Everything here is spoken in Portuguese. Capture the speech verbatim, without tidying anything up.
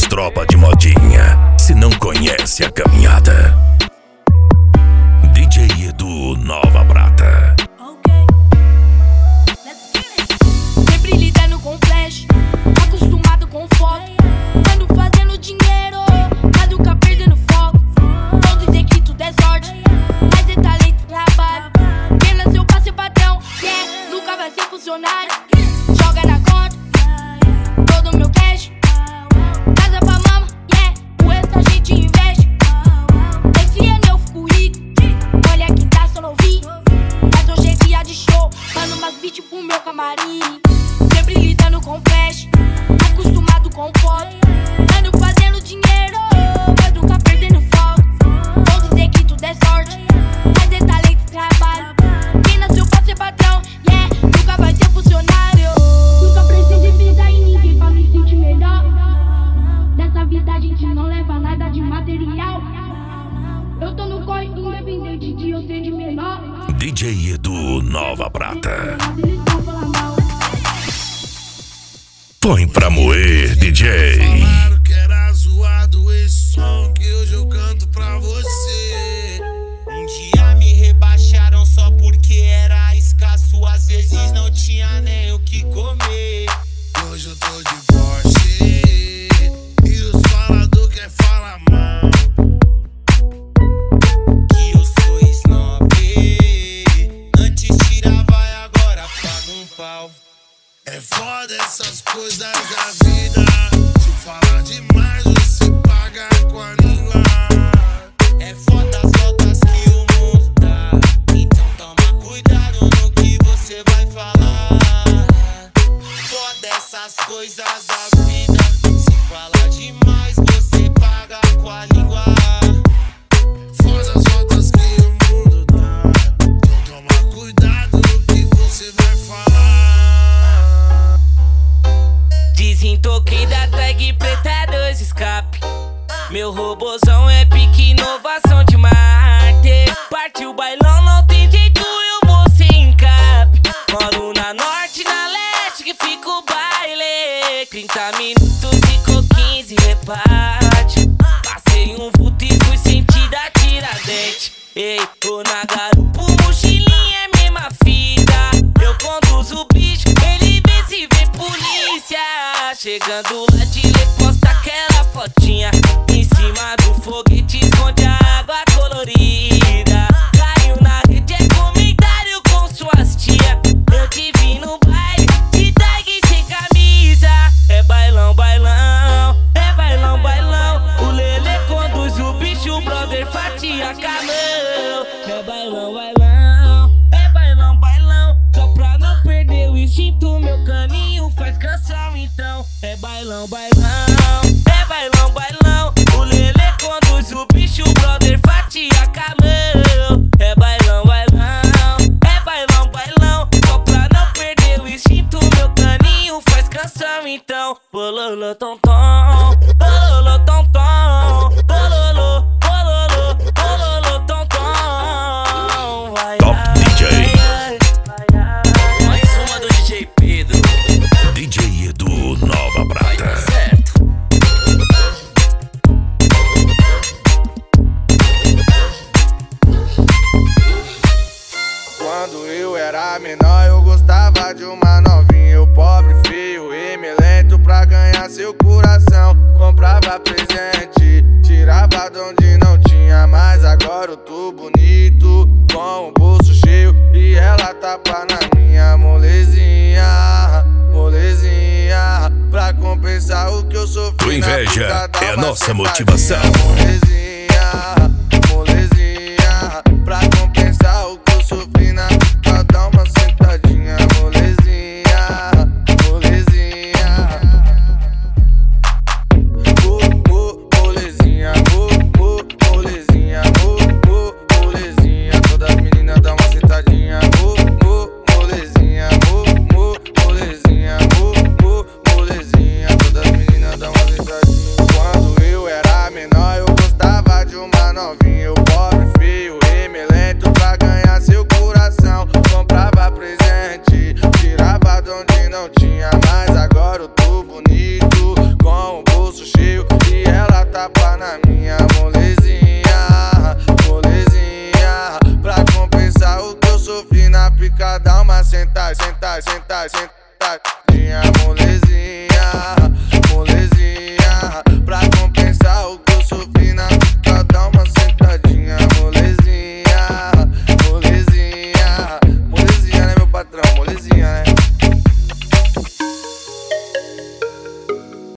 tropa de modinha, se não conhece a caminhada. D J Edu Nova Prata. Sempre lidando com flash, acostumado com foto, ando fazendo dinheiro, mas nunca perdendo foco. Vão dizer que tudo é sorte, mas é talento e trabalho. Quem nasceu pra ser patrão, yeah, nunca vai ser funcionário. Joga na conta todo meu cash, casa pra mama, yeah, o resto a gente investe. Esse ano eu fico rico, olha quem tá só novinho, mas hoje é dia de show, mando umas beats pro meu camarim. Sempre lidando com flash, acostumado com foto, ando fazendo dinheiro, mas nunca perdendo foco. Vão dizer que tudo é sorte, mas é talento e trabalho. Quem nasceu pra ser patrão, yeah, nunca vai ser funcionário. Nunca precisei de vida em ninguém pra me sentir melhor. Dessa vida a gente não leva nada de material. Eu tô no corre independente de eu ser de menor. D J Edu Nova Prata. Põe pra moer, D J. Falaram que era zoado esse som que hoje eu canto pra você. Um dia me rebaixaram só porque era escasso, às vezes não tinha nem o que comer. Hoje eu tô de Porsche e os falador quer falar mal, Que eu sou snob, antes tirava e agora paga um pau. é foda essas coisas da vida. Se falar demais você paga com a língua. É foda as voltas que o mundo dá, então toma cuidado no que você vai falar. Foda essas coisas da vida, se falar demais você paga com a língua. Foda as voltas que o mundo dá, então toma cuidado no que você vai falar. Desintoquei da tag preta, dois escape. Meu robozão é pique, inovação de Marte. Partiu o bailão, não tem jeito, eu vou sem encape. Moro na norte, na leste, que fica o baile. trinta minutos, ficou quinze, reparte. Passei um vulto e fui sentir da Tiradentes. Ei, tô na garupa, mochilinha é mesma fita. Eu conduzo o bicho, ele vê se vê polícia. Chegando lá de lê, posta aquela fotinha. Em cima do foguete esconde a água colorida. Caiu na rede, é comentário com suas tia. Eu te vi no baile, de tag sem camisa. É bailão, bailão, é bailão, bailão. O Lelê conduz o bicho, o brother fatia camão. É bailão, bailão, é bailão, bailão. Só pra não perder o instinto, meu caninho faz canção então. É bailão, bailão, é bailão, bailão. O Lelê conduz o bicho, o brother fatia camão. É bailão, bailão, é bailão, bailão. Só pra não perder o instinto, meu caninho faz canção então. Bololô, tom, tom, bololô, tom, tom, bololô, bololô, bololô, tom, tom. Vai, Top ai, D J. ai, ai, ai. Mais uma do D J Pedro. D J Edu Nova Prata. Certo. Quando eu era menor eu gostava de uma novinha. Eu pobre, feio e melento pra ganhar seu coração. Comprava presente, tirava de onde não tinha. Mas agora eu tô bonito, com o bolso cheio e ela tapa na minha molezinha, molezinha. Pra compensar o que eu sofri Tua inveja na vida, dá é a uma nossa sentadinha, motivação. molezinha, molezinha. Pra compensar o que eu sofri na vida, dá uma sentadinha, molezinha, molezinha. Oh, oh, molezinha, oh, oh, molezinha, oh, oh, molezinha. Todas as meninas dão uma sentadinha, oh, oh, molezinha, oh, oh, molezinha, oh, oh, molezinha. Todas as meninas dão uma sentadinha. Quando eu era menor eu gostava de uma novinha. Eu pobre, feio, remelento pra ganhar seu coração. Comprava presente, tirava de onde não tinha.